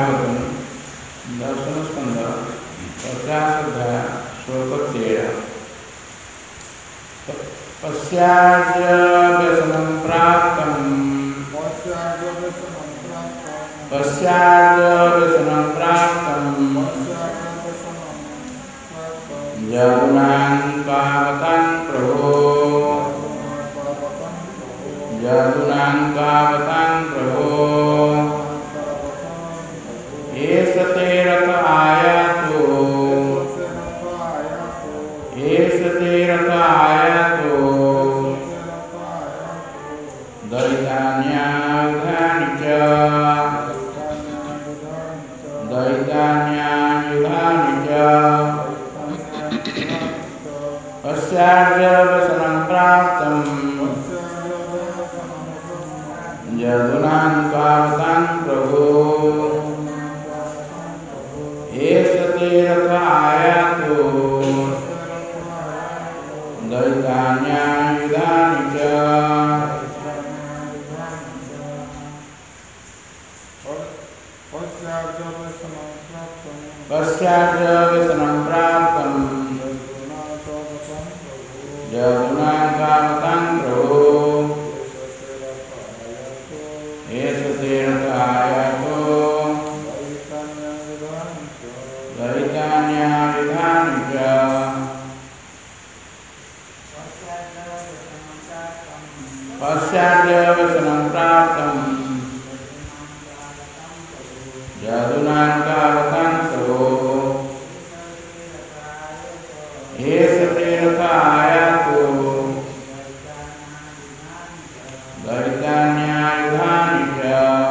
भागवतम दर्शन स्कंद 50 श्लोक 13। पश्चाद्य व्यसनं प्राप्तं जगुनां पावतं प्रभो एष ते रथ आयातो दैतान्यायुधानि च पश्चाद्य व्यसनं प्राप्तं जगुनां पावतं प्रभो एष ते रथ आयातो दैतान्यायुधानि च। पश्चाद्य व्यसनं प्राप्तं जगुनां पावतं प्रभो एष ते रथ आयातो दैतान्यायुधानि च। पश्चाद्य व्यसनं प्राप्तं जगुनां पावतं प्रभो एष ते रथ आयातो दैतान्यायुधानि च।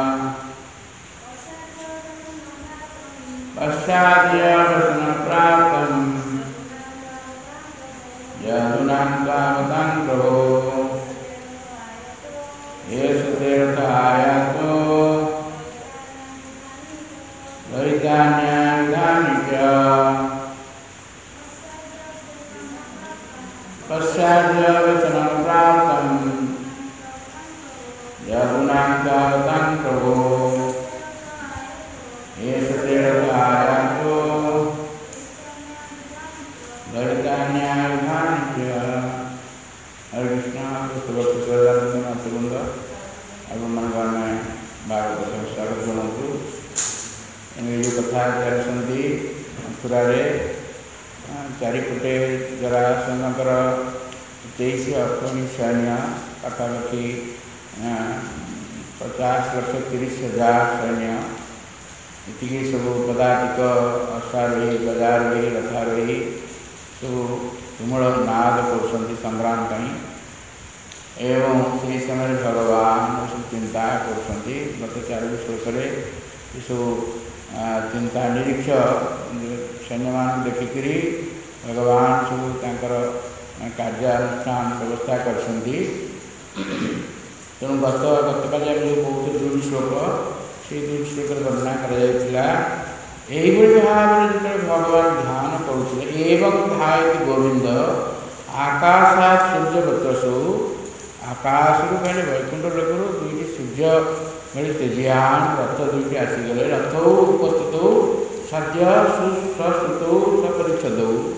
पश्चाद्य व्यसनं प्राप्तं जगुनां पावतं प्रभो एष ते रथ आयातो दैतान्यायुधानि च। पश्चाद्य व्यसनं प्राप्तं जगुनां पावतं प्रभो एष ते रथ आयातो दैतान्यायुधानि च। हरे कृष्ण। आपने भागवत स्वागत जनातु। जो कथा चलती मथुरारे चारिपटे जरासंधर 23 अक्षौणी सैन्य पाखापाखि 50,30,000 सैन्य ये सब पदातिक अश्वारोही गजारोही रथारोही सब तुमुल नाद कर संग्राम एवं से समय भगवान सब चिंता कर गत 4 श्लोक सब चिंता निरीक्ष सैन्य मान देखिक भगवान सब कार्यानुष्ठान व्यवस्था कर तेणु गतकाली आम जो बहुत 2 श्लोक से 2 श्लोक वर्णना कर भाव जो भगवान ध्यान करुले एवं धायति गोविंद आकाशात सूर्यवतसु आकाश कहले वैकुंठ लोकरू 2टी सूर्य मेरे तेजियान रथ 2टी आसीगले रथ उपस्थित सद्य सुश्रुत सपरिच्छद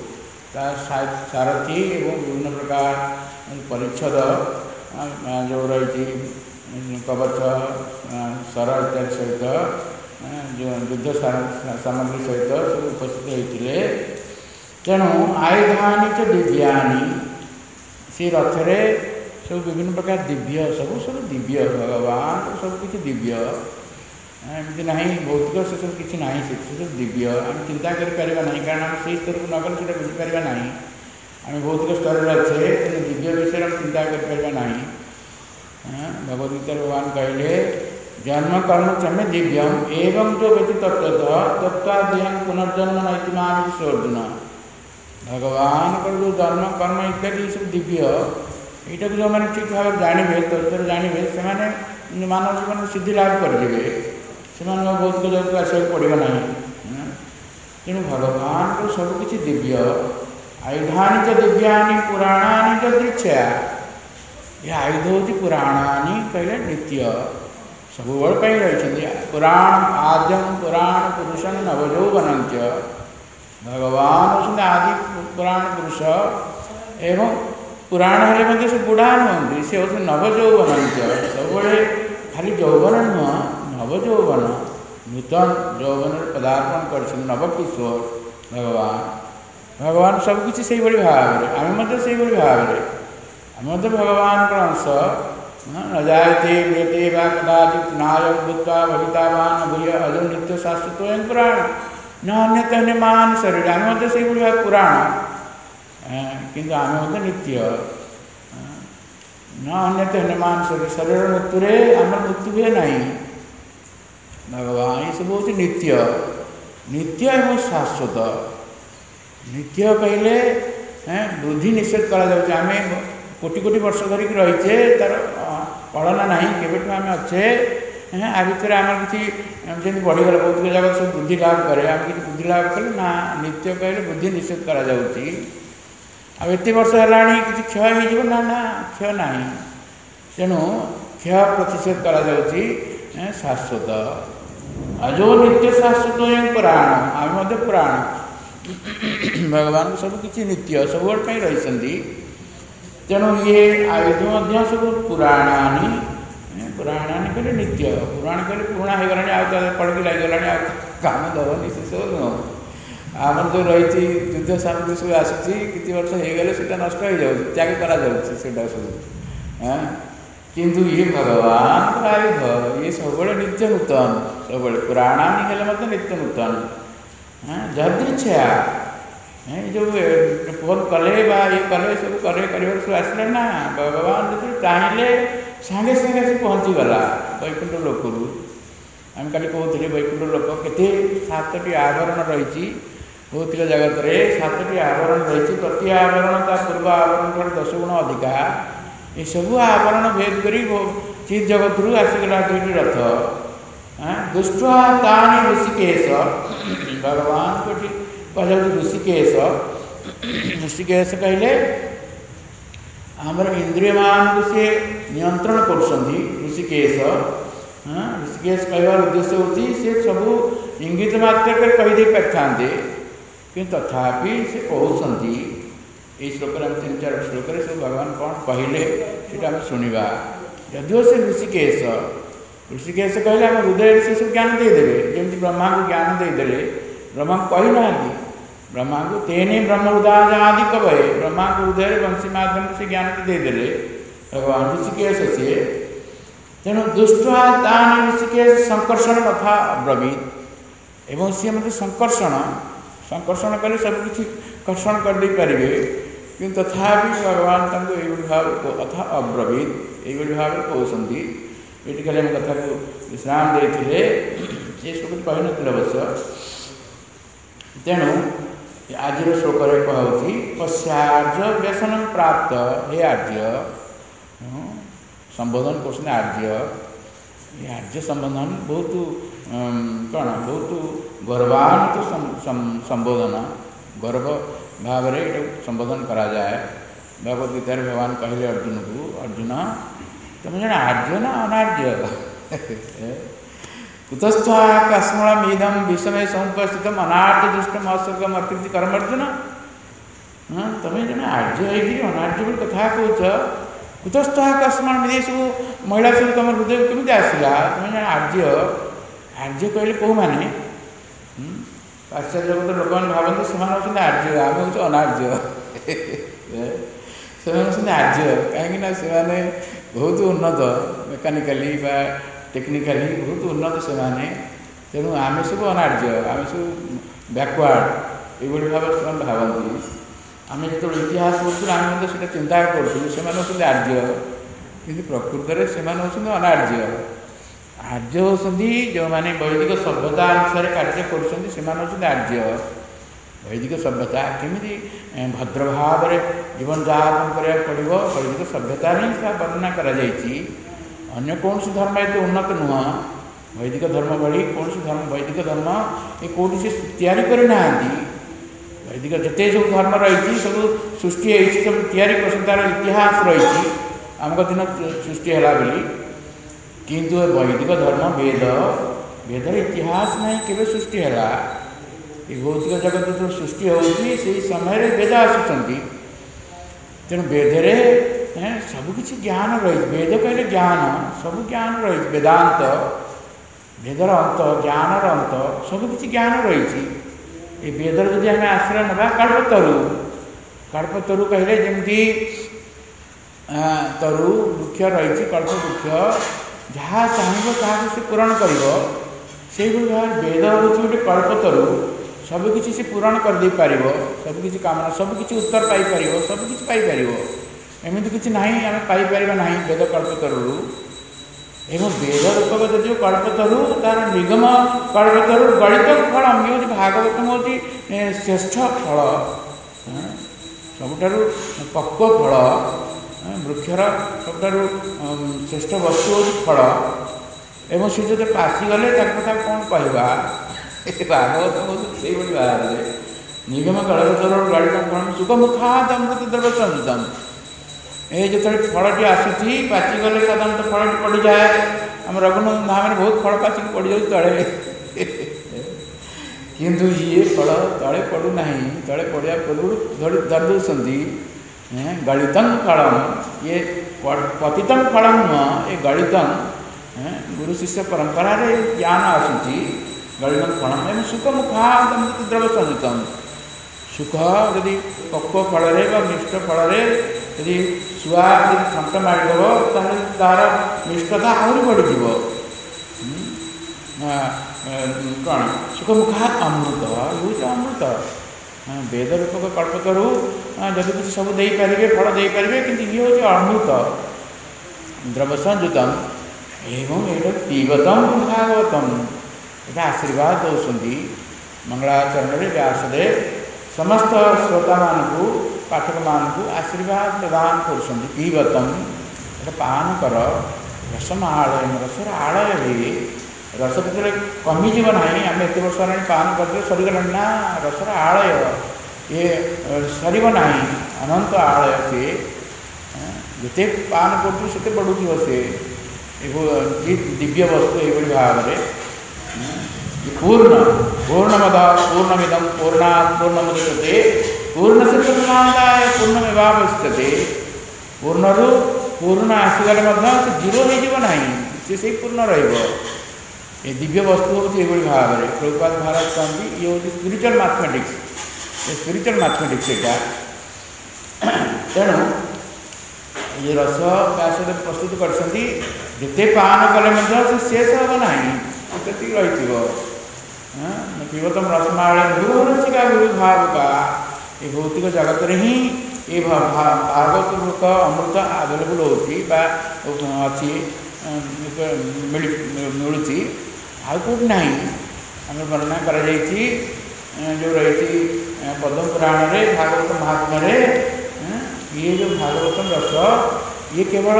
सारथी एवं विभिन्न प्रकार परिच्छद जो रही कवच शर इत्यादि सहित जो युद्ध सामग्री सहित सब उपस्थित होते तेणु आयुधानी च दिव्यानी से रथरे सब विभिन्न प्रकार दिव्य सब दिव्य भगवान सब किसी दिव्य एमती ना भौतिक से सब किसी ना सब दिव्य आम चिंता करें कारण आम से स्तर को नगल से बुझीपार ना आम भौतिक स्तर में अच्छे दिव्य विषय में चिंता करें ना। भगवदगीता भगवान कहले जन्म कर्म चमे दिव्यम एवं जो व्यक्ति तत्वादेहं पुनर्जन्म नैतिमान अर्जुन भगवान को जो जन्म कर्म इत्यादि सब दिव्य यहाँ को जो मैंने ठीक भाव जानवे तत्व जानवे से मानव जीवन सिद्धि लाभ करेंगे से भौतिक जगत को आसवाक पड़ेगा ना। तेणु भगवान को सबकि दिव्य आयुधानी च दिव्यानि पुराणानि च दृच्छया ये आयुध हूँ पुराणानि कहले नित्य ସବୁବେଳେ ପାଇଁ ରହିଛନ୍ତି। पुराण आद्यम पुराण पुरुषं नवयौवनञ्च भगवान होती आदि पुराण पुरुष एवं पुराण हेल्ले से बुढ़ा नुहति से होती नवयौवनञ्च सबुले खाली यौवन नुह नवयौवन नूतन यौवन पदार्पण कर नवकिशोर भगवान भगवान सबकि से भाव में आम से भाव में आम भगवान अंश न जायते म्रियते वा कदाचित् नायं भूत्वा भवितावान् भूय अजो नित्य शाश्वतोऽयं पुराण न अन्यत् अन्यमान शरीर आम से पुराण किंतु आम नित्य न अन्यत् अन्यमान शरीर शरीर मृत्यु आम मृत्यु हुए नहीं भगवान ये सब हूँ नित्य नित्य एवं शाश्वत नित्य कहले बुद्धि निषेध करा आम कोटि कोटि वर्ष धरिक रहीचे तार कलना ना केवेठू आम अच्छे आ भितर आम कि जमी बढ़ीगला बहुत जगह सब बुद्धि लाभ करे आम कि बुद्धि लाभ कले ना नित्य कहले बुद्धि निषेध करा एत वर्ष है कि क्षय हो ना ना क्षय ना तेणु क्षय प्रतिषेध करा शाश्वत अजो नित्य शाश्वत पुराण आम पुराण भगवान सबकि नित्य सब रही तेणु ये आयुध सब पुराणानी पुराणानी कहले नित्य पुराण कहले पुराणा हो गला पड़की लगे काम दबनी से सब नुह आम जो रही युद्ध सामग्री सब आसी कित वर्ष हो गले से नष्ट हो जाए त्याग करा सब किंतु ये भगवान आयुध ये सब नित्य नूतन सब पुराणानी हेल्ले नित्य नूतन जदृच्छा जो फोन कले ये कले सब करे कर सब आसला ना भगवान जो चाहिए सागे सागे से पहुँचीगला वैकुंठ लोक आम कल कहते वैकुंठ लोक के 7टी आवरण रही भौतिक जगत में 7टी आवरण रही प्रति आवरण का पूर्व आवरण 10 गुण अधिका ये सब आवरण भेद कर चित जगत रू आसीगला 2टी रथ दुष्टा तानी ऋषिकेश भगवान को कहले ऋषिकेश ऋषिकेश कहले आमर इंद्रिय मान को से नियंत्रण कर ऋषिकेश ऋषिकेश कहवार उद्देश्य होती से सब इंगित मात्र कर कहीदे पारे कि तथापि से कहते ये श्लोक में 3-4 श्लोक सब भगवान कौन कहले सीटा आम शुणा यदिओ से ऋषिकेश ऋषिकेश कहले आम हृदय से सब ज्ञान देदेवे जमी ब्रह्मा को ज्ञान देदेले ब्रह्मा को कही ना ब्रह्मा को तेने ब्रह्म उदाहरण आदि कवे ब्रह्मा को हृदय वंशी माध्यम से ज्ञान देदेले भगवान ऋषिकेश से तेणु दुष्टा तान ऋषिकेश संकर्षण कथा अब्रवीत एवं सी मत संकर्षण कले सबकि कर्षण करदे पारे कि तथापि भगवान तक ये भाव कथा अब्रवीत ये भाव कहते ये खाली आम कथा को विश्राम देते ये श्लोक कही ना अवश्य तेणु आज श्लोक कहती पश्चार्य व्यसन प्राप्त हे आर्य संबोधन कर आर्य ये आर्य संबोधन बहुत कौन बहुत गर्वान्वित संबोधन गर्व भाव संबोधन करा जाए भगवद गीतार भगवान कहले अर्जुन को अर्जुन तुम जन आर्य ना अनार्य कुतस्थाकस्मणमीदं विषमे समुपस्थितम अनार्य दृष्टम असर्गम अकृति कर्म अर्जुन तुम्हें जन आर्य है अनार्य कथा कौच कुतस्थाकस्मण मिले सब महिला सब तुम हृदय केमी आसला तुम्हें जन आर्य आर्य कहले कौ मैंने पाश्चात्य जगत लोक मैंने भावती से आर्य आम हूँ अनार्य से आर्य कहीं बहुत उन्नत मेकानिकाली टेक्निकाली बहुत उन्नत से तेणु आम सब अनार्य आम सब बैकवर्ड ये भाव से भावती आम जो इतिहास पढ़ुँ आम से चिंता करूँ से आर्य कि प्रकृत से अनार्य आर्य होती जो मैंने वैदिक सभ्यता अनुसार कार्य कर आर्य वैदिक सभ्यता केमी भद्र भाव जीवन यापन करा पड़ो वैदिक सभ्यता ही वर्णना अन्य कौन सी धर्म एत उन्नत नुह वैदिक धर्म भली कौन सी धर्म वैदिक धर्म ये कौटी से तैयारी करना वैदिक जिते सब धर्म रही सब सृष्टि सब तैयारी कर तार इतिहास रही आम दिन सृष्टि है बोली किंतु वैदिक धर्म वेद वेदर इतिहास नहीं केवे सृष्टि है ये भौतिक जगत जो सृष्टि होती से समय वेद आसुँच तेणु वेदरे सबकि ज्ञान रही वेद कहले ज्ञान सब ज्ञान रही वेदांत वेदर अंत ज्ञानर अंत सबकि ज्ञान रही वेदर जदि आम आश्रय ना कल्पतरु कहले जमी तरु वृक्ष रही कल्पवृक्ष जहाँ चाहब ताकि से पूरण कर वेद हूँ गोटे कल्पतरु सबकि से पूरण करदे पार सबकि कामना सबकि उत्तर पाइपर सबकि पाइपर एमती किसी ना आम पाइपर ना वेद कल्पतरु एवं वेद रूपक जो कल्पतरु तार निगम कल्पतरु गणित फल ये हूँ भागवतम हूँ श्रेष्ठ फल सबुठ पक्व फल वृक्षर सबुठ श्रेष्ठ वस्तु हूँ फल एवं सी जो पासीगले कौन कहवा भागवत से बाहर निगम कल्पतरु गणित फल सुख मुखाद अमृत द्रव्य संयुतम ये जो फलटी आसूसी पाचिगले साधारणतः फलटी पड़ जाए आम रघुनाथ धाम में बहुत फल पाचिक पड़ जाए तले किंतु ये फल तले पड़ूना तले पड़ा पूर्व धर दूसरी गणितम फलम ये पतितम फलम नुह ये गणितम गुरु शिष्य परंपरा ज्ञान आसूसी गणितम फलम एवं सुख मुखाद द्रव्य संयुतम सुख यदि पक्व फल मिष्ट फल यदि छुआ यदि थंट मारिदेव तार मिष्टता आहरी बढ़ी कौन सुख मुखा अमृत ये अमृत वेद रूपक कल्पतरु जब किसी सब देपारे फल देपारे कि ये हूँ अमृत द्रव्य संयुतम एवं ये पीबतम भागवतम ये आशीर्वाद दौरान मंगलाचरण में व्यासदेव समस्त श्रोता मानू पाठक मानू आशीर्वाद प्रदान कर पीबतम पान कर रसम आलय रसर आलय हुए रस जो कमिज ना आम एत वर्ष है पान करते सरीगला ना रसर आलय ये सरना अनंत आलय से जिते पान कर बढ़ुव से दिव्य वस्तु ये भाव में पूर्ण पूर्णमद पूर्णमिदम पूर्णात् पूर्णमुदच्यते पूर्णस्य पूर्णादाय पूर्णमेवावशिष्यते पूर्णरू पूर्ण आसीगले जीरो हो से पूर्ण ये दिव्य वस्तु हूँ ये भाव में प्रभुपाद महाराज कहते ये हूँ स्पिरिचुअल मैथमेटिक्स ये स्पिरिचुअल मैथमेटिक्स यहाँ तेणु ये रस व्यासदेव प्रस्तुत करते पान कले शेष हम ना रही पीबतम रसमाल गुरु रसिका गुरु भाव का ये भौतिक जगत में ही ये भागवत रूप अमृत आवेलेबल होती अच्छी मिलूँ आउ कौटी ना आम वर्णना कर जो रही पद्म पुराण में भागवत महात्म्य ये जो भागवतम रस ये केवल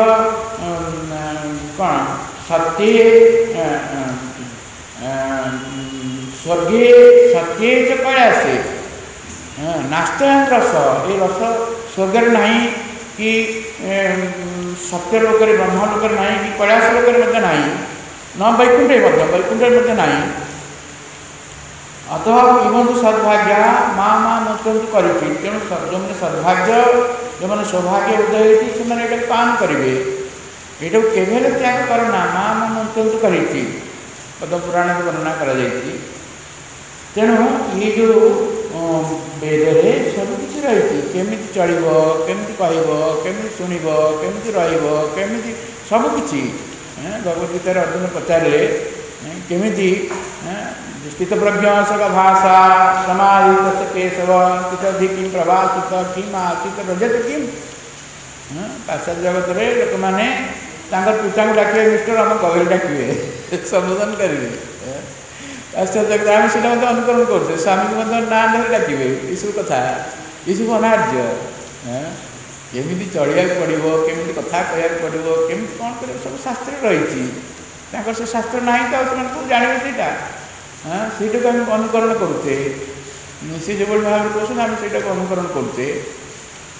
कौन सत्य स्वर्गे सत्य च कैलासे नास्तायन रस ये रस स्वर्ग ना कि सत्य लोक ब्रह्मलोक ना कि कैलास लोक ना न वैकुंठ ना अतः पिबंतु सद्भाग्या माँ माँ मुंतु कर तेणु जो मैंने सद्भाग्य जो मैंने सौभाग्य उदय होती से पान करेंगे ये केवल त्याग करना माँ माँ मुंतु कर पद्म पुराण में वर्णना कर तेणु ये जो वेदरे सबकि रही केमी चलो केमी कमी शुणव केमी रमी सबकि भगवद्गीतार अर्जुन पचारे केमी स्थित प्रज्ञ सका भाषा समाधि केशव कितधि किम प्रभाषित किम आसित रजत किम पाश्चात्य जगत में लोक मैंने पिता को डाके मिस्टर आम कवि डाके संबोधन करेंगे पाश्चात्य जगत आम से अनुकरण करें स्वामी को ना धर डाके यू कथा यू अनार्य केमी चलिया पड़ो केमी कथा कहक पड़ो केमी कौन कर सब शास्त्र रही से शास्त्र ना तो जानवे सीटा सीटा को आम अनुकरण करुचे सी जो भाव में कहते आम से अनुकरण करुचे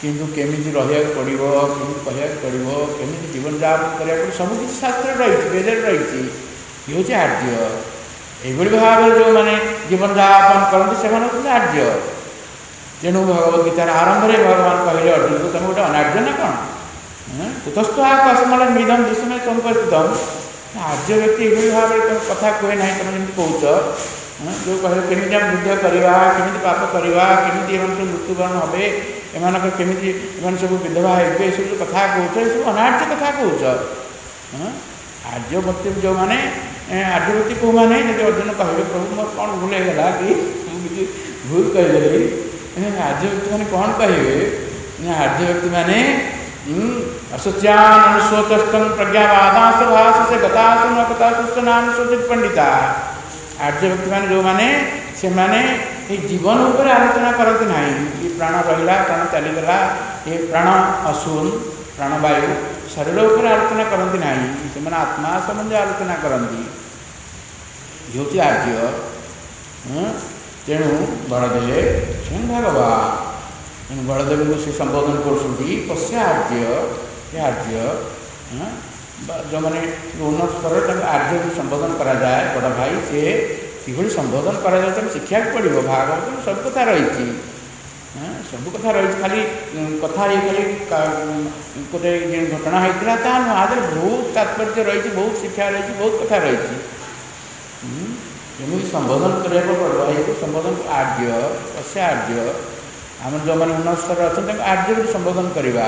किंतु केमिति रहिବାକୁ पड़िबो केमिति कहବାକୁ पड़िबो केमिति जीवन यापन करिया पड़िबो सब किछि शास्त्र रही वेदर रही ये हूँ आर्य एभଳି भाव जो मैंने जीवन यापन करते से आर्य तेणु भगवद्गीतार आरंभ में भगवान कहले अर्जुन को तुम गोटे अनार्य ना कौन कुतस्थ कस्मल निधम विषय संपर्कितम आर्य व्यक्ति ये भाव में कथा कहे ना तुम जमी कौच जो कह केमी आम युद्ध करवा केमी पाप करवा केमी सब मृत्युवरण हे एम केमी सब विधवा हे सब जो कथा कौच ये सब अनार्य कथा कौच आर्यवती जो मैंने आर्यवती कौ मैंने जब अर्जुन कहे प्रभु मोर कौन भूल होगा कि मुझे भूल कहीदेली आर्यव्यक्ति मैंने कौन कहे आर्यव्यक्ति मैंने असत्यान अनुशोचस्तन प्रज्ञावादास भाष से गतासु न कथासु नाम शोचित पंडिता आर्यव्यक्ति मैंने जो मैंने से माने ये जीवन उपर आलोचना करते ना ये प्राण रहा प्राण चलीगला ये प्राण अशुन प्राणवायु शरीर उपर आलोचना करते ना से आत्मा संबंधी आलोचना करती ये हूँ आर्य तेणु बलदेव स्वयं भगवान तेणु बलदेव को से संबोधन कर आर्य जो मैंने उन्नत स्तर आर्य को संबोधन करा जाए बड़ भाई से कि संबोधन करा जाए शिक्षा पड़ो भागवत में सब कथा रही सब कथा रही खाली कथा खाली गोटे घटना होता ता आदि बहुत तात्पर्य रही बहुत शिक्षा रही बहुत कथा रही जमी संबोधन करने पड़ो भाई को संबोधन आर्य अश्य आर्य आम जो मैंने उन्नत स्तर अच्छा आर्य को संबोधन करवा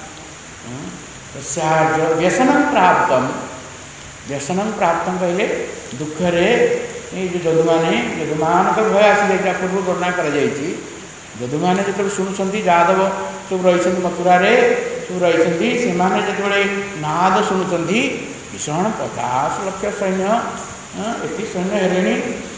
आर्य व्यसनं प्राप्त कहले दुखरे ये जो जदुमान भय आसी जाए पूर्व वर्णना कर जदु मैंने जो शुणुंट यादव सब रही मथुरा सब रही से नाद शुणुंट भीषण 50 लाख सैन्य एति सैन्य हेले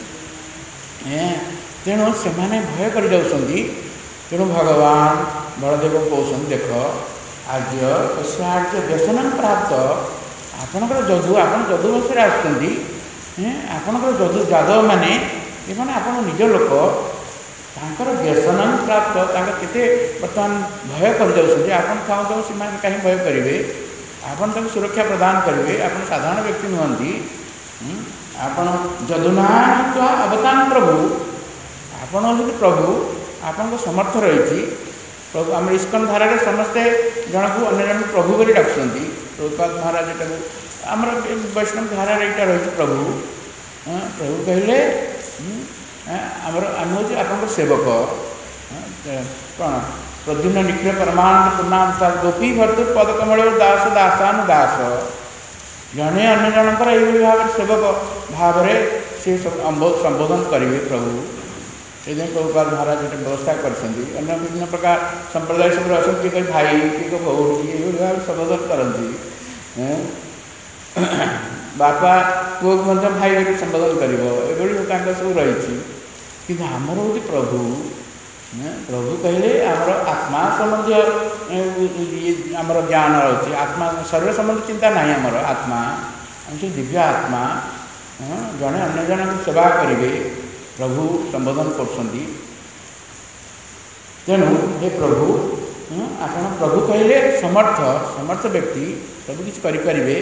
तेणु से भय कर तेणु भगवान बलदेव कहते देख आर्य आर्य व्यसन प्राप्त आपणकर जदु आप जदुवंश आपणकर जदु यादव मैंने आप निज लोक तांकर व्यसन प्राप्त केते बर्तमान भय कर चाहूँ से कहीं भय करेंगे आपन सुरक्षा प्रदान करेंगे आप साधारण व्यक्ति नुहति आपण जदुना अवतान प्रभु आपण प्रभु आपण समर्थ रही प्रभु आम इस्कन धारा समस्ते जन को अन्य जन प्रभु बोली डाकुंट प्रभुपाद महाराज यहाँ आम वैष्णव धारा यहाँ रही प्रभु प्रभु कहले आमर आम हूँ आप सेवक कौन प्रद्युम्न निखिल परमानंद पूर्णांता गोपी भर्तु पदकमल दास दासान दास जड़े अन्य जनकर यही भाव सेवक भाव से संबोधन करेंगे प्रभु से प्रभुपाद महाराज ये व्यवस्था करते अन्य विभिन्न प्रकार संप्रदाय सब अच्छा किए भाई किए भौणी ये भाव संबोधन करती बापा पुओ को भाई बोली संबोधन कर सब रही कि आमर हूँ प्रभु प्रभु कहले आमर आत्मा संबंधी आमर ज्ञान अच्छी आत्मा शरीर संबंधी चिंता ना आमर आत्मा आम दिव्य आत्मा जड़े अन्य जन सेवा करेंगे प्रभु संबोधन कर तेणु हे प्रभु आपण प्रभु कहले समर्थ व्यक्ति सब किसी करें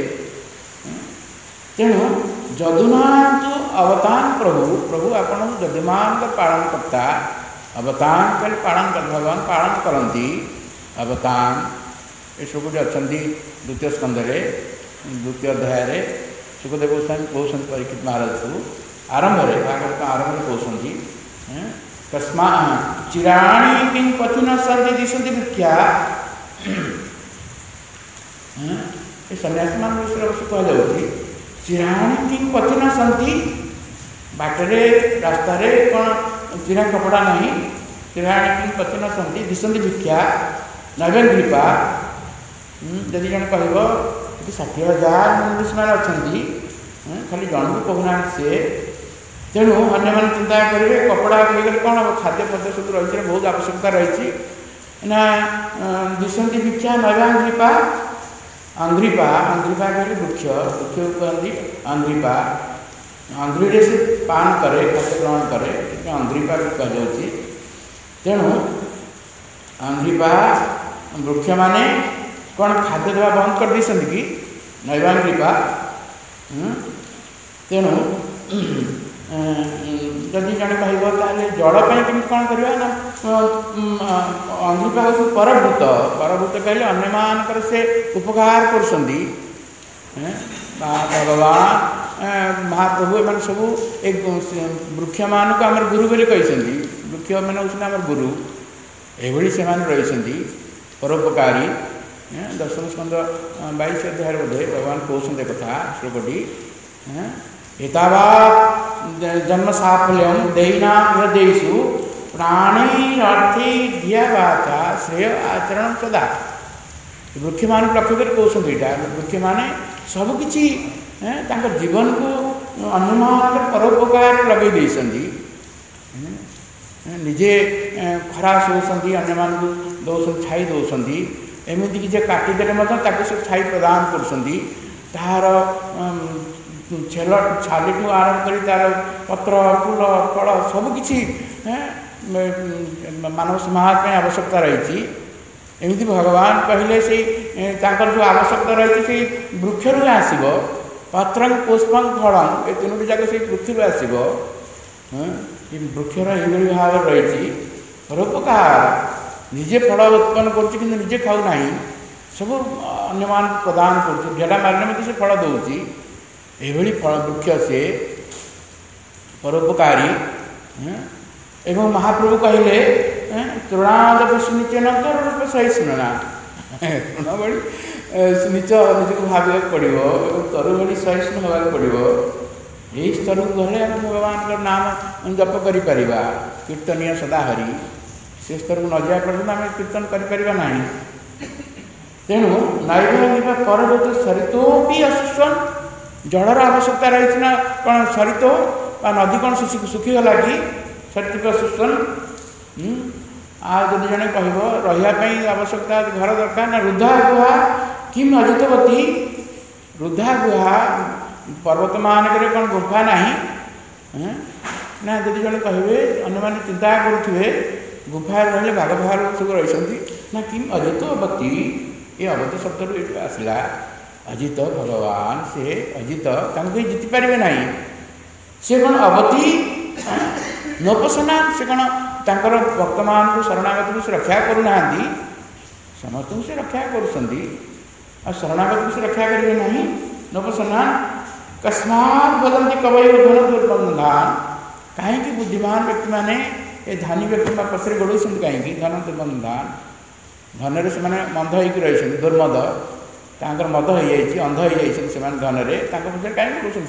तेणु जदुमान तो अवतान प्रभु आपण जदुमान पालन करता अवतान कल पालन कर भगवान पालन करती अवतान ये सब जो अच्छा द्वितीय स्कंदे द्वितीय अध्याय सुखदेव गोस्वामी कहते परीक्षित महाराज को आरंभ भागवत आरंभ कहते कस्मा चिराणी किं क्वचि न सन्ति दिशन्ति भिक्षा ये सन्यासी मान विषय कहुच्छी चिराणी किं क्वचि न सन्ति बाटरे रास्ता कौन चिरा कपड़ा नहीं चिराणी किं क्वचि न सन्ति दिशन्ति भिक्षा नवेन कृपा जदि जन कह 60,000 मुनिषमान अच्छा खाली जन को कहूना सी तेणु अन्य मैंने चिंता करेंगे कपड़ा कहीगले कौन हम खाद्य पद्य सब रही बहुत आवश्यकता रही ना दिशंति भिक्षा नवांग्रीपा अंग्रीपा कहले वृक्ष को कहती अंग्रीपा अंग्री से पान करे खाद्य ग्रहण करे अंग्रीपा भी कहुच्छी तेणु अंग्रीपा वृक्ष माने कौन खाद्य देवा बंद कर देइछन्ति कि नैवान कृपा तेणु जदि जड़े कह जलपाई कमी कौन करवा ना अंग्रीपा हूँ परभूत कहले अन्य मानकर से उपकार कर भगवान महाप्रभु एम सब एक वृक्ष मान को आम गुरु बोली कहते वृक्ष मैंने हूँ आम गुरु ये से रही परोपकारी दशम स्कंद 22 अध्याय बोधे भगवान कहते कथा श्लोकटी एतावा जन्म साफल्यम देना हृदयसु प्राणी धिया वाचा श्रेय आचरण सदा वृक्ष मान लक्ष्य कर कहते यहाँ वृक्ष माने सबकि जीवन को अन्य परोपकार लगे देती निजे खरा शोषंती अन्य मान दौरान छाई दौरान एमती कि काटिदेले सब छाई प्रदान कर छेल छाली ठू आरंभ कर तार पत्र फूल फल सबकि मानव समाज में आवश्यकता रही एमती भगवान कहले से जो आवश्यकता रही से वृक्ष रू आसब पत्र पुष्पं फलम ये तीनोटी जाक से पृथ्वी आसब वृक्षर ये भाव रही परोपकार निजे फल उत्पन्न करजे खाऊ ना सब अन्य मान प्रदान कर ढेला मारने में से फल दौर ये फल वृक्ष से परोपकारी एवं महाप्रभु कहले तृणादप सुनिचन रूप सहिष्णुना तृण नीच निजक भाव पड़ो तरु भली सहिष्णु होगा पड़ो यही स्तर को गले हम भगवान नाम जप कर कीर्तनीय सदाहरी से स्तर को न जाए पर्यटन आम कीर्तन करना तेणु नैव परवत सरितोपी अशुष्वम जलर आवश्यकता रही ना कौन सरित नदी कौन सुखीगला कि सरित अशुष्वम आदि जड़े कह रही आवश्यकता घर दरकार ना रुद्धा गुहा किम अजितवती रुद्धा गुहा पर्वत मानक कौन गुफा ना ना जब जड़े कहे अन्य मैंने चिंता करुवे गुफा रही भाग भाग सब रही ना किम अजितवती ये अवत शब्द ये आसला अजित भगवान से अजित कहीं जीति पारे ना से कौन अवती नोपसना से कौन तर वर्तमान को शरणागत को से रक्षा करूना समस्त को से रक्षा कर शरणागत को से रक्षा करेंगे ना नोपसना कस्मात् वदन्ति कवयो धन दुर्बंधान कहीं बुद्धिमान व्यक्ति मैंने ये धानी व्यक्ति पछरे गोड़ कहीं धन दुर्बंधान धन से मंद हो रही दुर्मद तांकर मद हो अंध हो धन में पछरे कहीं गोड़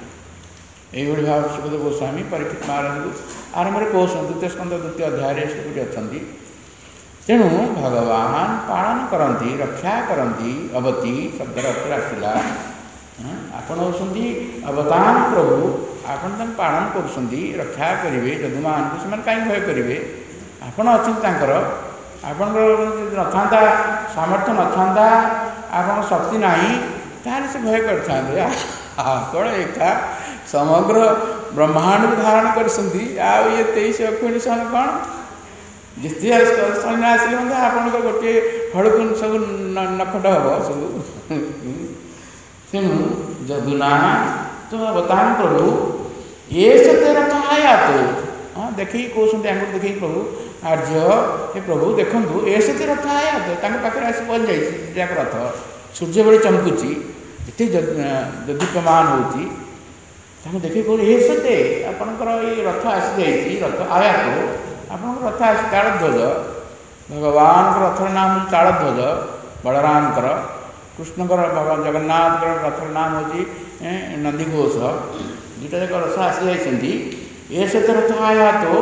से भाव सुखदेव गोस्वामी परीक्षित महाराज को आरंभ कहते द्वितीय स्कंद द्वितीय अध्याय श्लोक अच्छा तेणु भगवान पालन करती रक्षा करती अवती शब्द अर्थ आसला आपण होती अवतान प्रभु आपण पालन कर रक्षा करेंगे यदुमान को से कहीं भय करेंगे आपण अच्छा आपण नथा सामर्थ्य नथा आपण शक्ति ना तार से भय करते आपण एका समग्र ब्रह्मांड को धारण कर 23 अक्षुणी सन कौन जिते सैन्य आसिले आपण गोटे हड़कू सब नखट हम सब तेणु जदुना तो अवतान प्रभु ये सत्य रथ आया तो हाँ देखिए कहते आंगुल देखिए प्रभु आर्य हे प्रभु देखु ये सत्य रथ आया तो पाखे आस पहुँच जाक रथ सूर्य बड़ी चमकुची इतने दीप्यमान होती देखिए कौन ये सत्य आपणकर ये रथ आसी जा रथ आया तो आप रथ आस तालध्वज भगवान रथर नाम हूँ तालध्वज बलरामकर कृष्णकर जगन्नाथ रथर नाम हूँ नंदीघोष दुटा जाक रथ आसी जाती ये सत्य रथ आया तो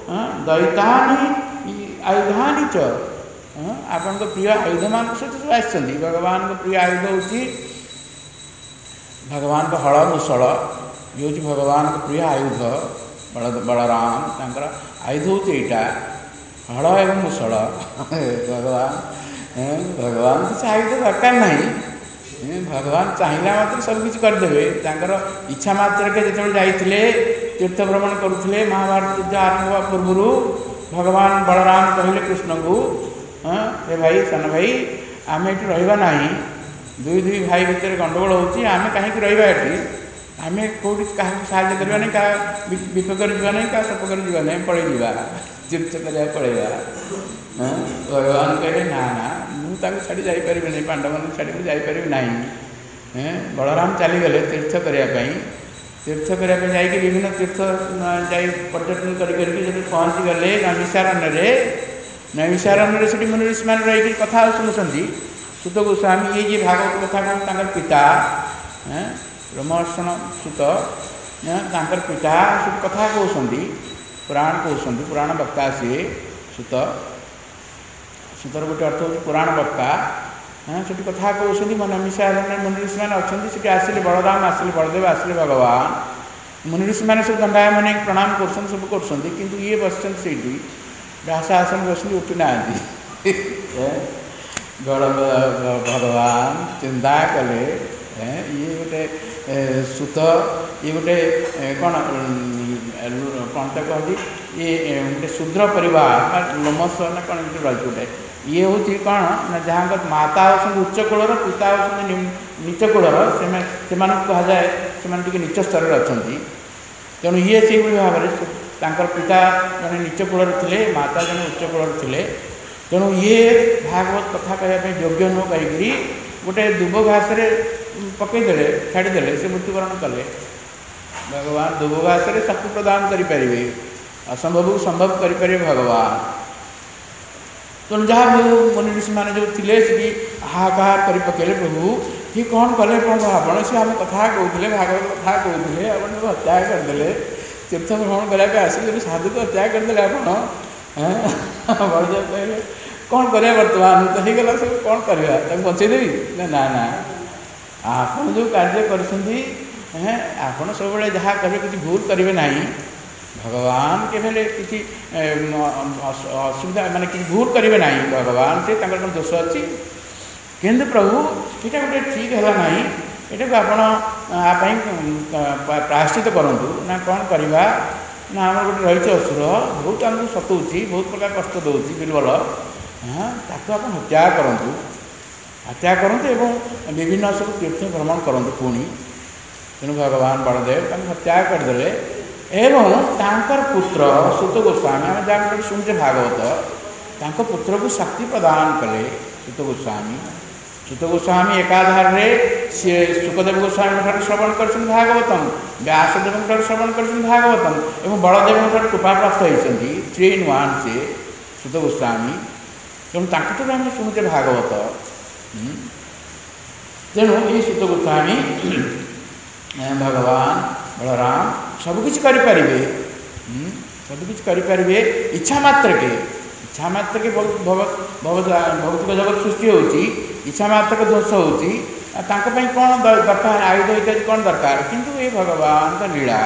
दैतानी आयुधानी च आपण प्रिय आयुध मान सहित आसती भगवान प्रिय आयुध हूँ भगवान हल मुसल ये हूँ भगवान प्रिय आयुध बलराम तांकर आयुध हूँ यहाँ हल एवं मुसल भगवान किसी आयुध दरकार नहीं भगवान चाहिए मात्र सबकि करदे इच्छा मात्र के जो जाते तीर्थ भ्रमण करुले महाभारत युद्ध आरंभ पूर्व भगवान बलराम कहले कृष्ण को हाँ ए भाई सान भाई आम ये रहा ना दुई दुई भाई भितर गंडगोल होती आम कहीं रहा ये आम कौटी क्या साहय करवा नहीं क्या विपकर जावा नहीं क्या सपकर जावा नहीं पलैजा तीर्थ कर पलैया हाँ भगवान कहले ना ना मुझे छाड़ी जापर नहीं पांडव मान छाड़ी जापर ना बलराम चलीगले तीर्थ करने तीर्थ करने जा विभिन्न तीर्थ जा पर्यटन करके पहुँची गले नैमिषारण्य से मुनि ऋषि मैंने रही कथा शुणुंट सुत गोस्वामी ये जी भागवत कथा कौन पिता रमर्षण सुत पिता सब कथा कहते पुराण कहते पुराण वक्ता सी सुत सुतर गोटे अर्थ हो पुराण वक्ता हाँ से कथा कहते मन नैमिषारण्य मुनि ऋषि मैंने अच्छा आसिले बलराम आसिले बलदेव आसिले भगवान मुनि ऋषि मैंने सब दंडायमान प्रणाम कर सब कर ये बस से व्यास आसन बस उठी ना भगवान चिंता कले ये गोटे सुत ये गोटे कौन कौन तो कहती ये गोटे शूद्र परिवार लोमस ना कौन रही गोटे ये हूँ कौन ना जहाँ माता होती उच्च कूलर पिता होती नीच कूलर से कहुए से नीच स्तर अच्छा तेणु ये से भाव में पिता जड़े नीच कूलर थे माता जड़े उच्च कूलर थे तेणु ये भागवत कथा कहवाई योग्य नुह कहीं गोटे दुब घास पकईदे छाड़ीदे से मृत्युवरण कले भगवान दुब घास शक्ति प्रदान करें असंभव को संभव करें भगवान तेणु जहाँ मुनि ऋषि मैंने जो थे हाहाकार कर पकेले प्रभु ये कौन कले प्रभु आपण से आम कथा कहते भागवत कथा कहते आप हत्या करदे तीर्थ भ्रमण कराया आसिक साधु को हत्या करदे आप बड़े कहले कौन करें बर्तमान तो हो गला सब कौन करवा बचेदेवी ना ना आप जो कार्य कर सब जहाँ करेंगे किसी भूल करेंगे ना भगवान के किसी असुविधा माने किसी भूल करेंगे ना भगवान से कौन दोष अच्छी किंतु प्रभु ये गोटे ठीक है ना यहाँ को आप प्रायश्चित करूँ ना कौन करवा ना आम गोटे रही असुर बहुत आमको सताऊँच बहुत प्रकार कष्ट दूसरी बिलबल हाँ ताको आप हत्या करूँ विभिन्न सब तीर्थ भ्रमण करूँ पुणी तेणु भगवान बलदेव हत्या करदे एवं तांकर पुत्र सुत गोस्वामी आम जहाँ शुणे भागवत पुत्र को शक्ति प्रदान कले सुत गोस्वामी एकाधार सी सुखदेव गोस्वामी ठार श्रवण कर भागवतम व्यासदेव ठार श्रवण कर भागवतम एवं बलदेव ठार कृपा प्राप्त होती 3 in 1 से सुत गोस्वामी तेणु तो आम शुणुचे भागवत तेणु ये सुत गोस्वामी भगवान बलराम सबकि करें सबकि करें इच्छा मात्र के भौतिक जगत सृष्टि होती इच्छा मात्र ध्वंस होती कौन दरकार आयुध इत्यादि कौन दरकार किंतु ये भगवान का लीला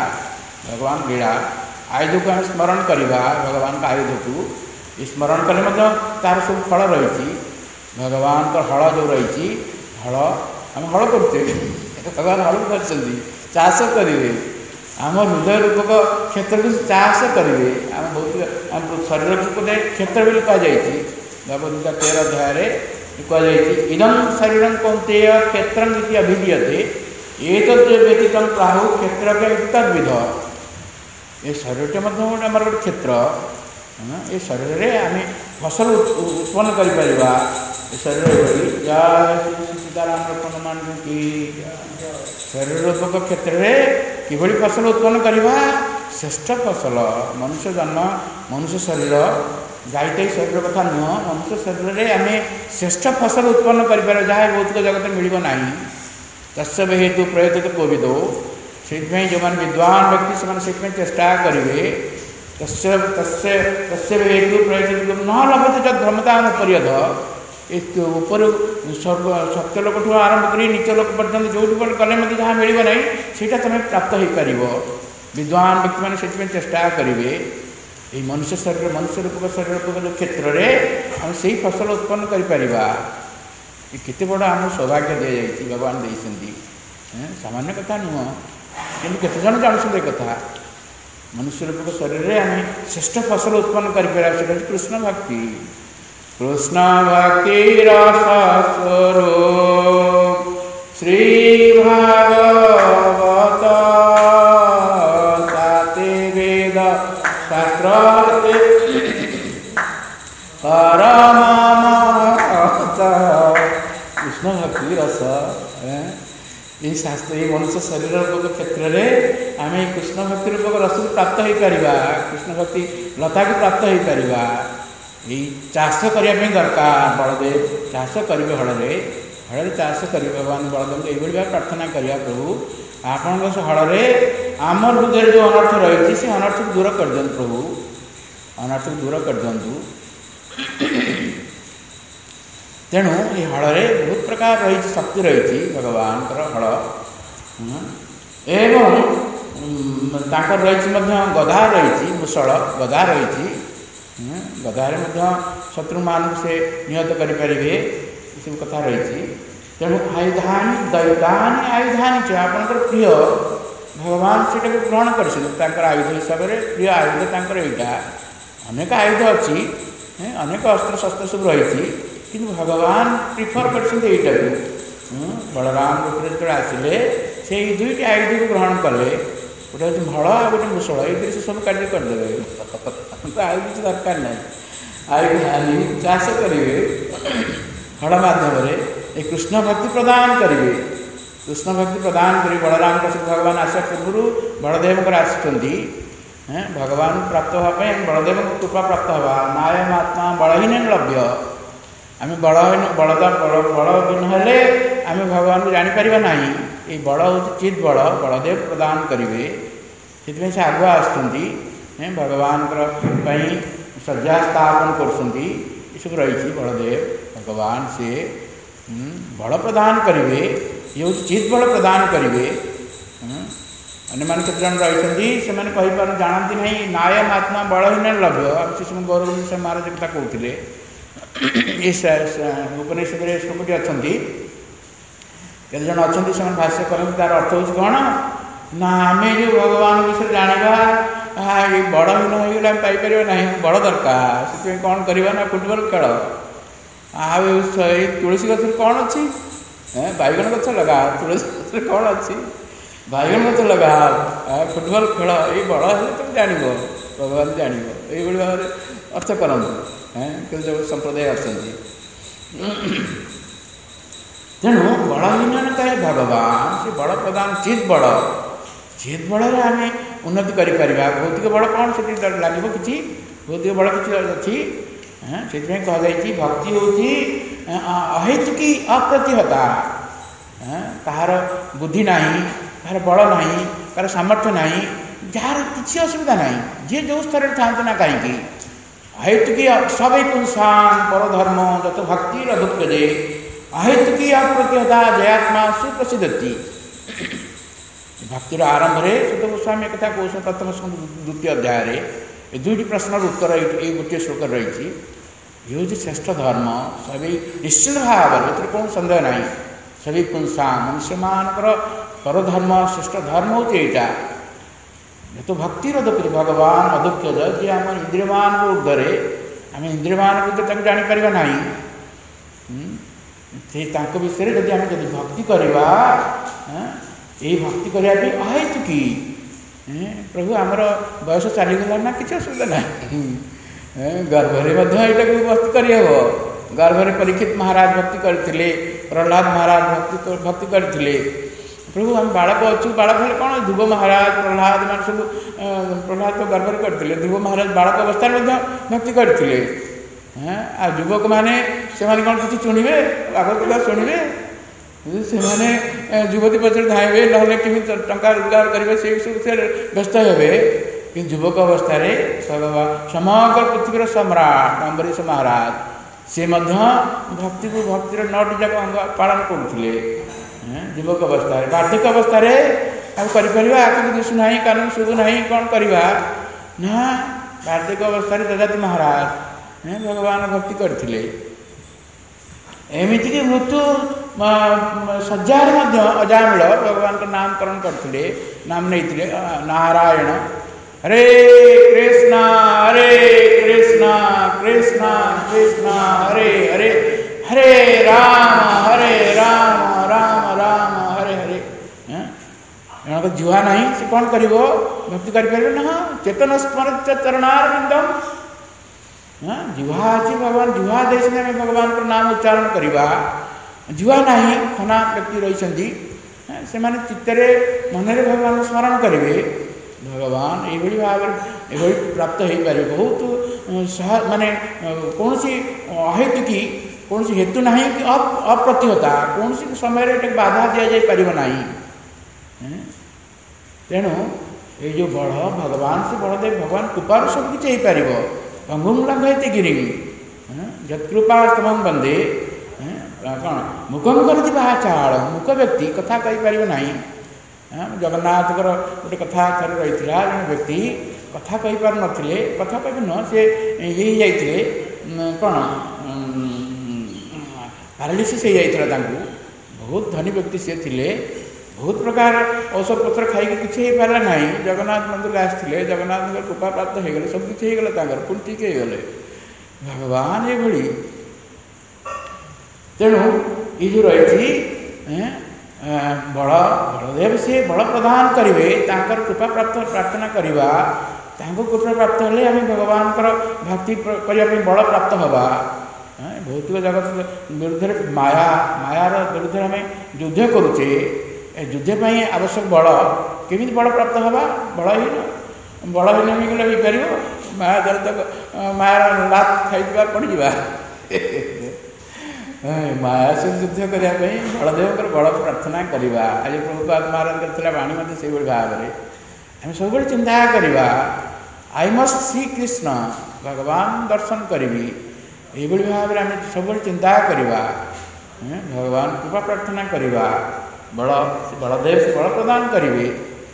आयुध को आम स्मरण करवा भगवान का आयुध को स्मरण कले तार सब फल रही भगवान का हल जो रही हल आम हल करते भगवान हल कर चाष करेंगे आम हृदय रूपक क्षेत्र को चाष करेंगे आम भौतिक आम शरीर को गोटे क्षेत्र भी कहुई भगवद्गीता 13 अध्याय कहुई इदम शरीर कौंतेय क्षेत्र अभिधीयते एक व्यतीत प्राहु क्षेत्र के तद्विध ये शरीर गोटे आम गोटे क्षेत्र ये शरीर में आम फसल उत्पन्न कर शरीर सीताराम हनुमान की शरीर रूपक क्षेत्र में किभली फसल उत्पन्न करवा श्रेष्ठ फसल मनुष्य जन्म मनुष्य शरीर गायत्री शरीर कथा नुह मनुष्य शरीर में आम श्रेष्ठ फसल उत्पन्न कर जहाँ भौतिक जगत मिल ना तस्य हेतु प्रयत कोविद से जो विद्वान व्यक्ति से चेष्टा करेंगे तस्य तस्य तस्य हेतु प्रयत न लभते जब भ्रमता परियध ऊपर स्वर्ग सत्यलोक ठूँ आरंभ कर नीच लोक पर्यटन जो कले मत जहाँ मिल ना से तुम प्राप्त हो पार विद्वान व्यक्ति मैंने से चेष्टा करेंगे ये मनुष्य शरीर मनुष्य रूपक शरीर रूपक जो क्षेत्र में आम से फसल उत्पन्न कर केते बड़ आम सौभाग्य दी जाए भगवान देती सामान्य कथा नुह कि केते जन जानते कथा मनुष्य रूपक शरीर में आम श्रेष्ठ फसल उत्पन्न कर कृष्ण भक्ति कृष्ण भक्ति रस स्वरूप श्री भागवत साते वेद शास्त्र परम कृष्ण भक्ति रस ये शास्त्र ये मनुष्य शरीर रूपक क्षेत्र में आम कृष्ण भक्ति रूपक रस को प्राप्त हो पार कृष्ण भक्ति लता को प्राप्त हो पार ये चाष करने दरकार बलदेव चाष करेंगे हड़े हड़े चाष करेंगे भगवान बलदेव को ये प्रार्थना करिया प्रभु आपण हड़े आम हृदय जो अनर्थ रही से अनर्थ को दूर कर दिखाँ प्रभु अनर्थ को दूर कर दिखाँ तेणु ये हड़े बहुत प्रकार रही शक्ति रही भगवान हड़ एवं रही गदा रही मुसल गदा रही गदारे शत्रु मान से निहत करें सब कथा रही तेणु आयुधानी दैतानी आयुधानी आपंकर प्रिय भगवान से ग्रहण कर आयुध हिसाब से प्रिय आयुध तर यहाँ अनेक आयुध अच्छी अनेक अस्त्र शस्त्र सब रही कि भगवान प्रिफर कर बलराम रूप जो आसिले से दुईटी आयुध को ग्रहण कले गोटे हूँ हल आ गए मुसल ये से सब कार्य करदे आयु किसी दरकार ना आयु हानि चाष करेंगे हल मध्यम ये कृष्ण भक्ति प्रदान करेंगे कृष्ण भक्ति प्रदान कर बलराम भगवान आसा पूर्व बलदेव आसी भगवान प्राप्त होगापी बलदेव कृपा प्राप्त हवा नायम आत्मा बलहीन लभ्य आम बलहीन बलहीन हेले आम भगवान को जापर ना ये बल हूँ चित बल बलदेव प्रदान करेंगे से आगुआ आसुँच भगवान सज्जा स्थापन कर सब रही बलदेव भगवान से बल प्रदान करेंगे ये हूँ चित बल प्रदान करेंगे अन्य मान केत जन रही से जानती ना नायम आत्मा बलहीन लभ्य शिशु गौरव महाराज कथा कहते उपनिषद श्लोकटी अच्छा केत जन अच्छा से भाष्य करते तार अर्थ हूँ कौन ना आम जो भगवान विषय जाना ये बड़हीन होगा पाइपर ना बड़ दरकार से कौन करवा ना फुटबल खेल तुलसी गच कौन अच्छी बैगन गच लगा तुलसी गच कौन अच्छी बैगन गच लगा फुटबल खेल ये बड़ है तुम जान भगवान जान ये भाव में अर्थ करते जो संप्रदाय अच्छा तेणु बलहीन कहे भगवान से बल प्रदान चित बल आम उन्नति कर भौतिक बल कौन से लगे कि भौतिक बल किसी अच्छी से कहुई भक्ति हूँ अहेतुकी अप्रतिहता कहार बुद्धि ना कहार बल ना कहार सामर्थ्य ना जार किसी असुविधा ना जी जो स्तर था ना कहीं अहेतुकी सब पुंसान परधर्म जत भक्ति अधुक्यजे अहेतुकी अप्रतिहता जयात्मा सुप्रसिद्धि भक्तिर आरंभ में सुत गोस्वामी एक कौन प्रथम द्वितीय अध्याय ये दुईटी प्रश्न उत्तर ये गोटे श्लोक रही ये हूँ श्रेष्ठ धर्म सभी निश्चित भाव में कौन सन्देह ना सभी पुंसा मनुष्य मानकर परधर्म श्रेष्ठ धर्म हूँ यहाँ तो भक्तिर अधुक्य भगवान अधुक्य जी आम इंद्रिय मान ऊर्धे आम इंद्रिय मान जापर ना विषय जब आम भक्ति करवा यही भक्ति करने अहेतुकी प्रभु आमर बयस चलीगला ना किसी असुविधा ना गर्भरे यहाँ भक्ति करहब गर्भरे परीक्षित महाराज भक्ति करते प्रहलाद महाराज भक्ति करते प्रभु आम बालक अच्छु बालक हेल्ले कौन ध्रुव महाराज प्रहलाद मान सब प्रहलाद तो गर्भरे करते ध्रुव महाराज बालक अवस्था भक्ति करते आ युवक मैंने से कौन किसी शुणे आग कथा शुणे से युवती पचर धाइबे ना कि टंका रोजगार करेंगे से सब व्यस्त हे कि युवक अवस्था समग्र पृथ्वीर सम्राट अम्बरीश महाराज से भक्ति को भक्तिर 9टी जाक अंग पालन करुले युवक अवस्था बार्धक्य अवस्था आखिर दिशुना कान शुभुना कौन करवा ना बार्धक्य अवस्था जजाति महाराज भगवान भक्ति करते एमती मृत्यु सज्जार अजामिल भगवान का नामकरण करते नाम नहीं नारायण हरे कृष्णा कृष्णा कृष्णा कृष्णा हरे कौन कर भक्ति करें ना चेतन स्मृत चरणारविंदम जुहा अच्छी भगवान जुहा देश में भगवान का नाम उच्चारण करवा जुहा ना खना व्यक्ति रही से माने चित्तरे मनरे भगवान स्मरण करेंगे भगवान ये भाव ये प्राप्त हो पार बहुत माने कौन सी अहेतुकी कौन सी हेतु ना कि अप्रतिहता कौन सी समय बाधा दि जाना तेणु ये जो बड़ भगवान से बड़देव भगवान कृपार सब किसी हो पार भंगुम लंघयते गिरी जत्कृपा तमं वंदे कौन मुखम करती चाड़ मुख व्यक्ति कथा कहीपर ना जगन्नाथ गोटे कथा थर रही जन व्यक्ति कथा कहीपर नथिले कथा कह न सी ये जाइए कौन पैरालिसिस हो जाता बहुत धनी व्यक्ति सी थे बहुत प्रकार औषध पत्र खाई किसी हो पारा ना जगन्नाथ मंदिर आसते जगन्नाथ कृपा प्राप्त हो गले सब किसी हो गला पुणी ठीक हो गले भगवान ये तेणु ये जो रही बड़देव से बड़ प्रदान करेंगे कृपा प्राप्त प्रार्थना करवा कृपा प्राप्त हेल्ले आम भगवान भक्ति करने बड़ प्राप्त हवा भौतिक जगत विरुद्ध माया मायार विरुद्ध आम युद्ध करुचे युद्ध आवश्यक बड़ केमी बड़ प्राप्त हवा बड़हीन हो पार माया द्वारा मायार लात खाई पड़ जा माया से युद्ध करने बड़देव बड़ प्रार्थना करवा आज प्रभुपाद महाराज वाणी मत से भाव में आम सब चिंता करवा आई मस्ट सी कृष्ण भगवान दर्शन करी ये भाव में आम सब चिंता करवा भगवान कृपा प्रार्थना करवा बड़देव से बड़ प्रदान करेंगे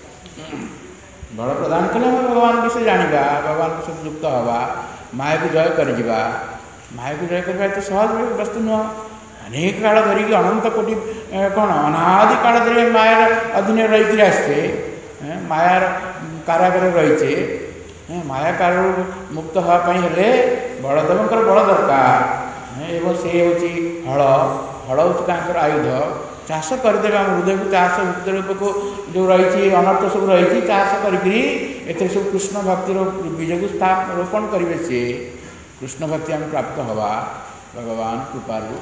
बड़ प्रदान कले भगवान विषय जाना भगवान के सहित युक्त हवा माया को जय कर माया को जय करवा तो सहज वस्तु नुह अनेक काल धरिकी अनंत कोटि कौन अनादि काल धरी मायार अधीन रही आसते मायार कारागार रहीचे माया कार मुक्त हाँपाई बड़देव बड़ दरकार एवं से हल हल हूँ आयुध चाष करदे हृदय को चाष हृदय रूप को जो रही अनर्थ सब रही चाष कर सब कृष्ण भक्तिर बीज को रोपण करेंगे सी कृष्ण भक्ति आम प्राप्त हवा भगवान कृपारू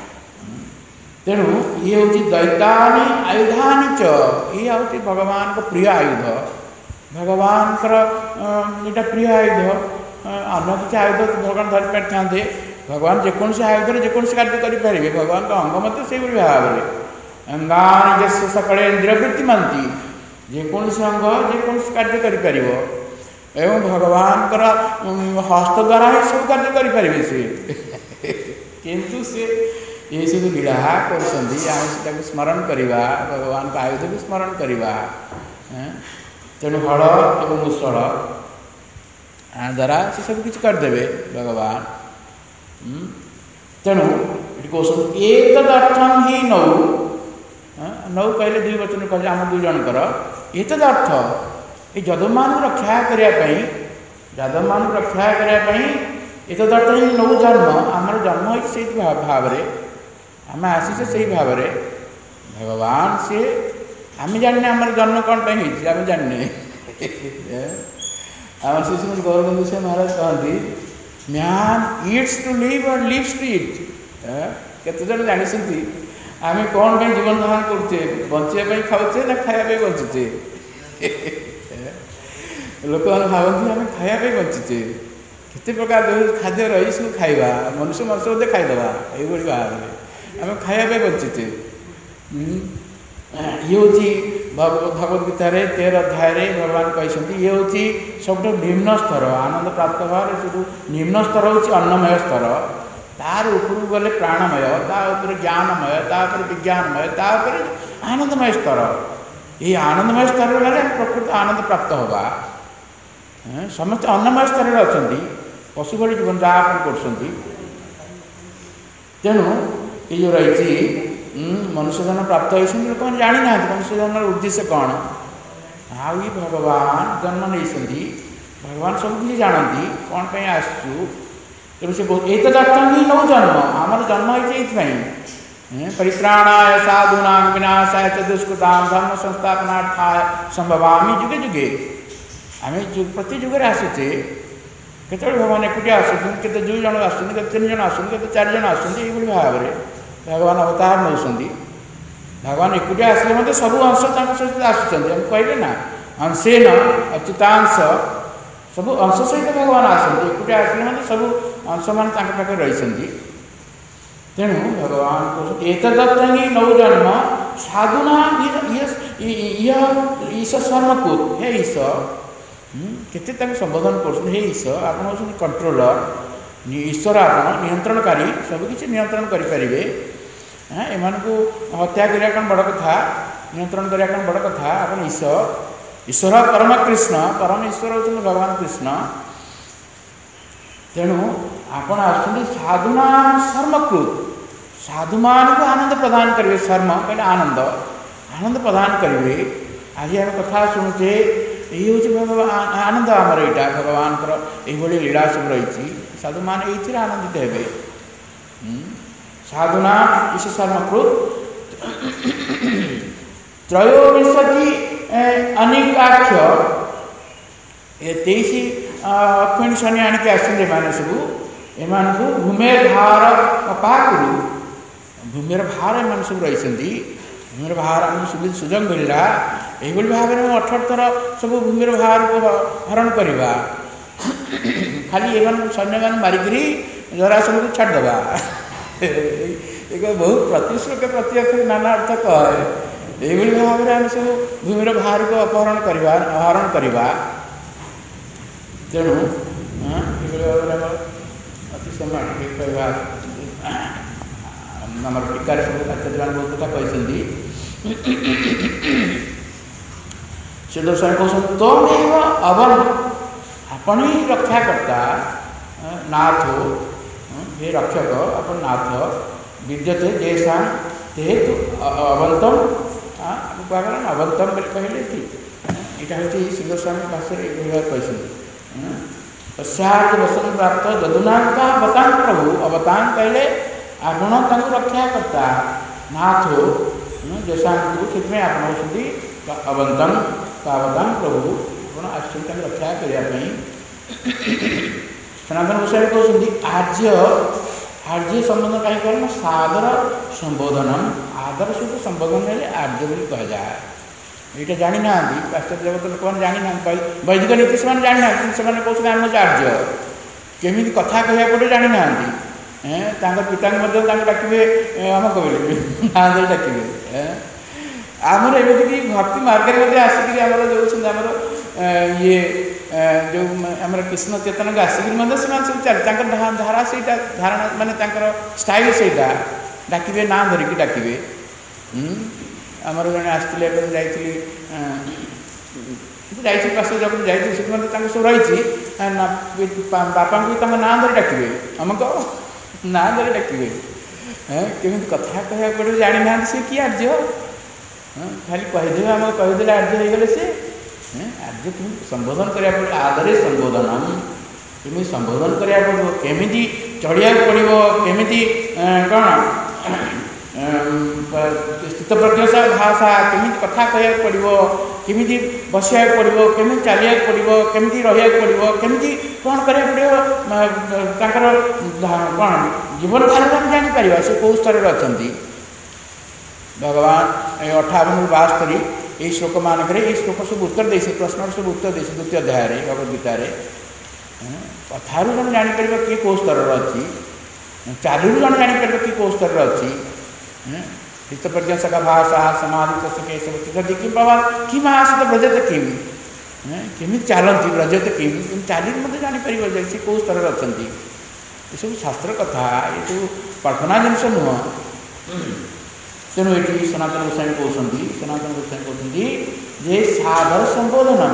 तेणु ये हूँ दैतानी आयुधानी च ये हूँ भगवान को प्रिय आयुध भगवान यहाँ प्रिय आयुध अन्य किसी आयुध भगवान धरी पारि था भगवान जेकोसी आयुध जेकोसी कार्य करेंगे भगवान का अंग मत से भाव में अंगान जस सकले इंद्रियवृत्ति मानती जेकोसी अंग जेकोसी कार्य कर एवं भगवान हस्त द्वारा ही सब कार्य करेंगे सी किंतु से ये सब लीला कर स्मरण करवा भगवान का आयुध को स्मरण करवा तेणु हल एवं मुसल द्वारा से सब किसी करदे भगवान तेणु ये कौन एक तदर्थम ही नौ नौ कहले दुई वचन कहले आम दुई जनकर ये तदर्थ ये जदमान रक्षा करने जदमान रक्षा करने ये तदर्थ ही नौ जन्म आमर जन्म से भाव में आम आसीचे से भाव में भगवान से आम जाने आम जन्म कौन पर आम जाने आम श्री गौरबंदु से महाराज कहती मैन इट्स टू लिव और लिव्स टू इट केत जन जानी आम कौन पर जीवन धारण करुचे बचापी खाऊे ना खायापी बचुचे लोक मैंने भावती आम खायापी बचुचे केते प्रकार खाद्य रही सब खाइबा मनुष्य मनुष्य बोधे खाईदे ये भाव में आम खायापी बचुचे ये हूँ भगवद गीतार 13 अध्याय भगवान कहते ये हूँ सब निम्न स्तर आनंद प्राप्त हमारे सब निम्न स्तर हूँ अन्नमय स्तर तार उपरू गले प्राणमय तापर ज्ञानमय तापर विज्ञानमय तापर आनंदमय स्तर ये आनंदमय स्तर गले प्रकृत आनंद प्राप्त हवा समस्त अन्नमय स्तर अच्छा पशु भली जीवन जहाँ कर तेणु ये जो रही मनुष्य जन्म प्राप्त होती लोक मैंने जानी ना मनुष्य जन्म उद्देश्य कौन आई भगवान जन्म नहीं भगवान सब किसी जानती कौन पर आसु तेणु से बहुत एक तदर्थ ही नौ जन्म आमर जन्म होती परित्राणाय साधूनां विनाशाय च दुष्कृतां धर्म संस्थापनार्थाय संभवामि जुगे जुगे। आम प्रति जुगे आसुचे केतବେଳେ भगवान एकुटिया आसुଛନ୍ତି, केते 2 जण आसुଛନ୍ତି, केते 3 जण आसुଛନ୍ତି, केते 4 जण आसुଛନ୍ତି। एभଳି भाବରେ भगवान अवतार नौଛନ୍ତି। भगवान एकुटिया आसले मते सब अंश तांको सहित आसुଛନ୍ତି। हम कहले ना अंशेन अच्युतांश सब अंश सहित भगवान आसନ୍ତି। एकुटिया आसले मते सब अंश मान तांको पाखे रहिसନ୍ତି। तेणु भगवान एतदर्थी नौ जन्म साधुना ईश शर्मकृत। हे ईश केते संबोधन कर, हे ईश आप कंट्रोलर ईश्वर, आप नियंत्रणकारी, सबकि नियंत्रण करें। एमान को हत्या करा कौन बड़ कथा, नियंत्रण करा कौन बड़ कथा। आप ईश्वर परम कृष्ण, परम ईश्वर होते भगवान कृष्ण। तेणु आपण आसुଛନ୍ତି साधुना शर्मकृत, साधु मान को आनंद प्रदान करेंगे। शर्म कहले आनंद, आनंद प्रदान करेंगे। आज आम कथा शुणुचे, ये हूँ भगवान आनंद आमर यहाँ भगवान ये लीला सब रही। साधु मान ये आनंदित हे। साधुना ईश शर्मकृत त्रयोविंशति अनेकाख्य 23 अक्षिणी शनि आणिक आसते सब। एम भूमेर भार पाकरू, भूमिर भार एम सब रही। भूमिर भार आम सुजोग मिलला यही भाव में 18 थर सब भूमिर भार को हरण करवा। खाली एम सैन्य मान मारिकी जरासंध को छाड़देवा। एक बहुत प्रतिश्रुत प्रत्यक्ष नाना अर्थ कहे। यही भाव में आम सब भूमिर भार को अपहरण करवा, हरण करवा। तेणु अति समय कहवा आम टीकार सब आचार्य बहुत कथा कहते। से दर्शन कहते तमेव अवन, आपण ही रक्षाकर्ता नाथ हो, हे रक्षक अपन नाथ विद्यते जेसा तेतु अवंतम। अवंतम कहले ठीक, यहाँ हूँ सिंहस्वामी भाषा ये कहते। तस्यार्थ वचन प्राप्त जदुनाथ अवतान प्रभु, अवतान कहले आपण रक्षाकर्ता नाथ हो जैसा से आप अवंतम अवतान प्रभु आप रक्षा करने। सनातन गोस्वामी कहते आर्य, आर्य संबोधन कहीं कह सादर संबोधनम, आदर सहित संबोधन आर्य बोली कह जाए। ये जानी ना पाश्चात्य जगत लोक मैंने जानी ना, वैदिक नीति से जानी ना, से कहते आम आर्य केमी कथा कह पड़े जानी ना। पिता डाके अमक बोले ना डाके। आमर एमती भक्ति मार्ग में आसिक ये जो आम कृष्ण चेतन को आसिक सब चल धारा से धारणा माने स्टाइल से डाके ना धरिकी डाके। आमर जड़े आसते जाइए पास जब जाइए सब रही बापा को ना धरी डाके अमक ना धरी डाके। केमी कथा कह पड़े जानी ना सी कि आर्य, खाली कहीदे आम कहीदे आर्य हो गले सी। आर्य केमी संबोधन करा पड़े, आदरे संबोधन केमी संबोधन करा पड़ो, केमी चढ़िया पड़ो, केमी कौन स्थित प्रज्ञा भाषा केमी कथा कह पड़ो, केमी बसा पड़ो, केमी चलिया पड़ो, केमी रहा पड़ो, केमी कौन करा पड़ो, कौन जीवन धारण आम जापर से कौ स्तर अच्छा। भगवान 58-62 ये श्लोक मानक श्लोक सब उत्तर दे, प्रश्न सब उत्तर दे द्वितीय अध्याय भगवद्गीतार। कथारू जन जापर किए कौ स्तर अच्छी, चालू जन जापर किए कौ स्तर अच्छी। हित प्रज्ञा सका भाषा समाधि सके सब कि बाबा कि महासत ब्रजत किम, केमी चलती ब्रजत किम चली मत जापर सी कौ स्तर अच्छा। ये सब शास्त्र कथा, ये सब कल्पना जिनस नुह। तेणु ये सनातन गोस्वामी कहते, सनातन गोस्वामी कहते जे सादर संबोधन,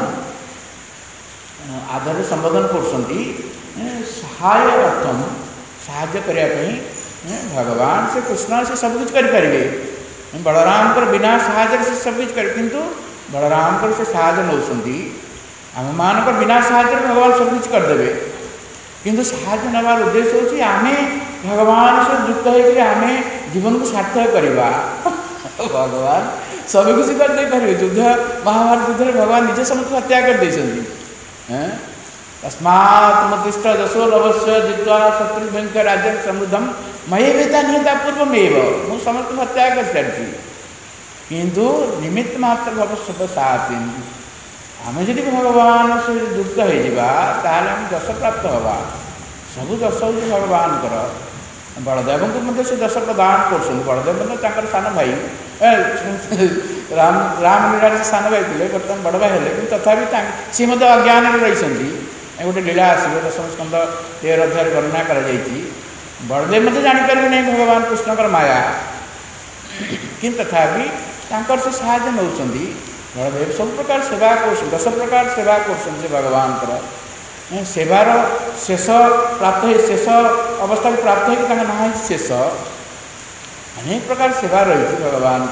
आदर संबोधन कर सहाय अर्थम, साहाय्य करने भगवान से कृष्ण से सब कुछ करेंगे। बलराम कर बिना साहाय्य से सब कुछ कर, किंतु बलराम कर से साहाय्य नौकरी आम मान बिना साहाय्य भगवान सब कुछ करदे। किंतु साहाय्य नवार उद्देश्य होची आमे भगवान से युक्त होकर आमे जीवन को सार्थक करवा। भगवान सब किसी कर दे पारे। युद्ध महाभारत युद्ध भगवान निजे समस्त हत्या कर देछंती। तस्मात् मतिष्ठ दशो लवस्य जित्वा शत्रु भयंकर राज्य समृद्धम मये वेता निहता पूर्वमेव। मु समस्त हत्या कर सारी किंतु निमित्त मात्र भविष्य साथी आम जदि भगवान से युक्त होता दश प्राप्त हवा। सबू दश हो भगवान बलदेव को मध्य से दश प्रदान कर। बलदेव मतलब सान भाई राम लीला से सान भाई थे बर्तमान बड़ भाई है कि तथा सी मत अज्ञान रही गोटे लीला आसो दशम स्कंद 13 अध्याय वर्णना कर बलदेव मत जापर नहीं भगवान कृष्णकर माया कि तथा से साहाय्य नौ बलदेव सब प्रकार सेवा कर 10 प्रकार सेवा कर भगवान सेवार शेष प्राप्त शेष अवस्था को प्राप्त होकर ना शेष अनेक प्रकार सेवा रही भगवान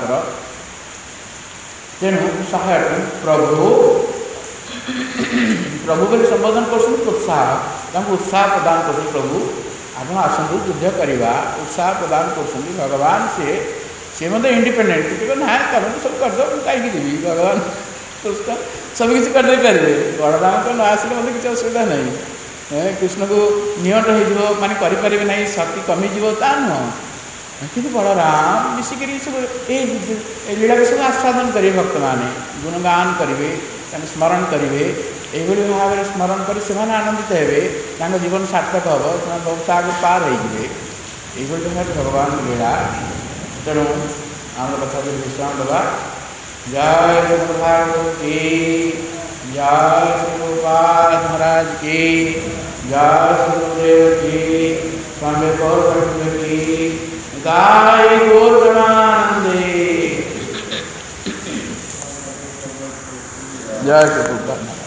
तेणु सहायक प्रभु प्रभु बोली संबोधन कर उत्साह उत्साह प्रदान कर प्रभु आप आसतु युद्ध करवा उत्साह प्रदान कर भगवान सी मतलब इंडिपेंडेंट ना तुम सब करदे कहीं जी भगवान सब किसी करदे पारे। बलराम को न आसिले मतलब किसी असुविधा नहीं। कृष्ण को निहट हो माने करें ना शक्ति कमिज ता नुह कि बलराम मिसिक सब ये लीला को सब आस्वादन करेंगे भक्त मैंने गुणगान करेंगे स्मरण करेंगे यही भाव में स्मरण कर आनंदित हे जीवन सार्थक हम बहुत आगे पार होइए भाव भगवान लीला। तेणु आम कथा को विश्राम दबा। जय गुरुभागवत की जय श्री गोपाल महाराज की जय श्री गुरुदेव की स्वामी गौर की गाय गौरवानंदे जय श्री गोपाल।